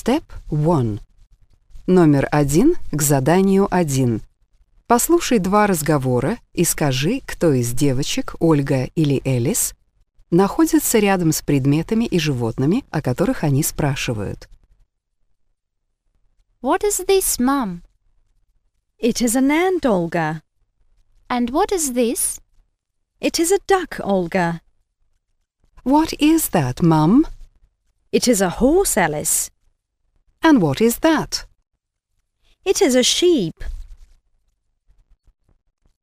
Step 1. Номер 1 к заданию 1. Послушай два разговора и скажи, кто из девочек, Ольга или Элис, находится рядом с предметами и животными, о которых они спрашивают. What is this, Mum? It is an ant, Olga. And what is this? It is a duck, Olga. What is that, Mum? It is a horse, Alice. And what is that? It is a sheep.